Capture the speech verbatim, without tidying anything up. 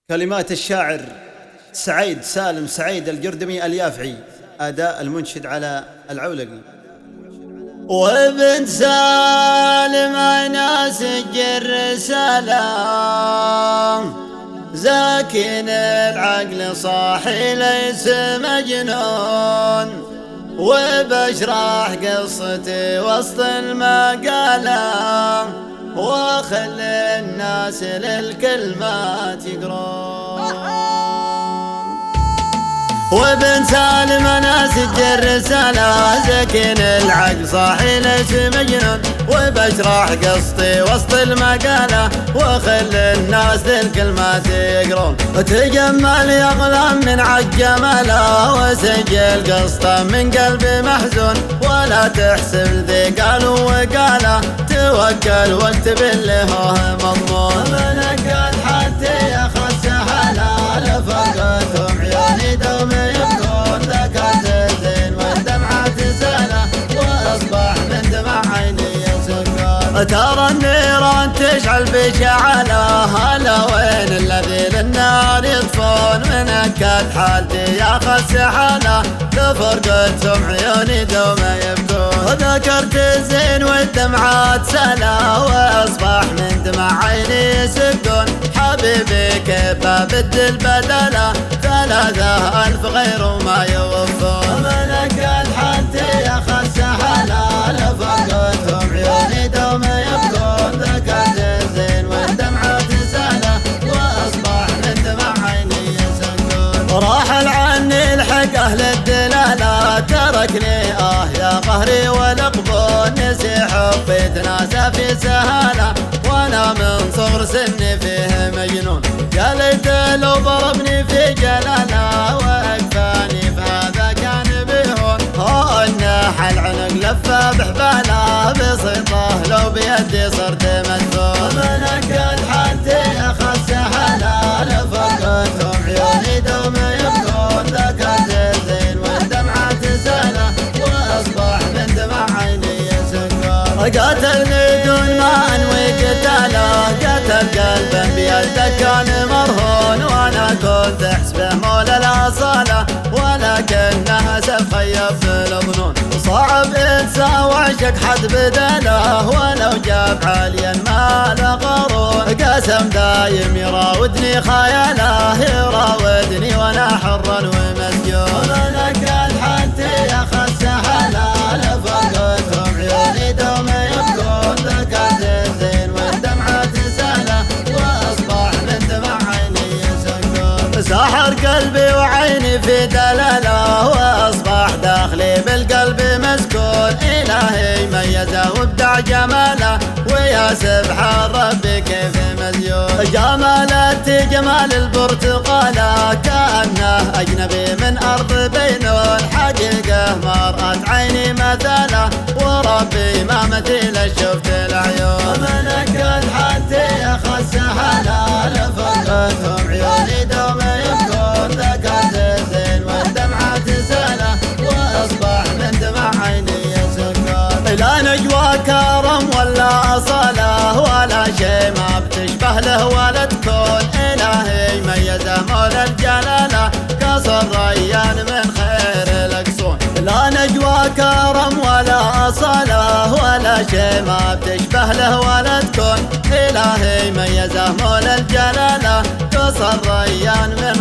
كلمات الشاعر سعيد سالم سعيد الجردمي اليافعي، أداء المنشد على العولقي. وابن سالم أنا سجل سلام زاكن العقل صاحي ليس مجنون، وبشرح قصتي وسط المقالة وخلي الناس للكلمات يقرون. وابن سالم انا سجل رسالة زكين العقل صاحي ليش مجنون، وبشرح قصتي وسط المقالة وخلي الناس للكلمات يقرون. تجمل يا غلام من عالجمالة وسجل قصته من قلبي محزون، ولا تحسب ذي قالوا وقاله توكل واكتب اللي هو مضمون. منك حتى يا خس حلال فرقتهم عيوني دوم يبكون، ذكرت الزين والدمعة تسالة واصبح من دمع عيني سكون. ترى النيران تشعل بشعلة هلا وين الذي للنار يطفون، من اكد حالتي يا خس حالة لفرقتهم عيوني دوم يبكون. ذكرت الزين والدمعة تسالة واصبح من دمع عيني سكون. حبيبي كيف بدل بدله ثلاثة ألف غير ما يوفون. منك حتى يا خس حلال فرقتهم عيوني دوم يبكون، ذكرت الزين والدمعة تسالة واصبح من دمع عيني سكون. راح عني الحق اهل الدلالة تركني اه يا قهري والقبون، نسي حبي تناسى في سهالة وانا من صغر سني فيه مجنون. يا ليت لو ضربني في جلاله واكفاني فهذا كان بيهون. ها الناح العنق لفه بحباله بسيطه لو بيدي صرت مدفون. منك حتى يا خس حلال فرقتهم عيوني دوم يبكون، ذكرت الزين والدمعه تساله واصبح من دمع عيني سكون. قاتلني دون ما انوي قتاله، قتل قلبا بيده كان مرهون، وانا كنت احسبه مولى الاصاله ولكنه سف خيب بالظنون. صعب انسى وعشق حد بدله ولو جاب عاليا ما له قارون، قسم دايم يراودني خياله يراودني وانا حرا ومسجون. منك حتى يا خس حلال فرقتهم عيوني دوم يبكون، ذكرت الزين والدمعة تساله واصبح من دمع عيني سكون. ساحر قلبي وعيني في دلاله واصبح داخلي بالقلب مسكون. الهي ميزه وابدع جماله ويا سبحان ربي كيف مزيون. جمالتي جمال البرتقاله كأنه اجنبي من ارض بينون، حقيقه ما رأت عيني مثاله وربي ما مثيل شفت العيون. منك حتى يا خس حلال فرقتهم عيوني دوم يبكون، ذكرت الزين والدمعة تساله واصبح من دمع عيني سكون. لا نجوى كرم ولا اصاله ولا شيء ما بتشبه له ولا تكون. الهي ميزه مولى الجلاله قصر ريان من خير الاقصون. لا نجوى كرم ولا اصاله ولا شيء ما بتشبه له ولا تكون. الهي ميزه مولى الجلاله قصر ريان من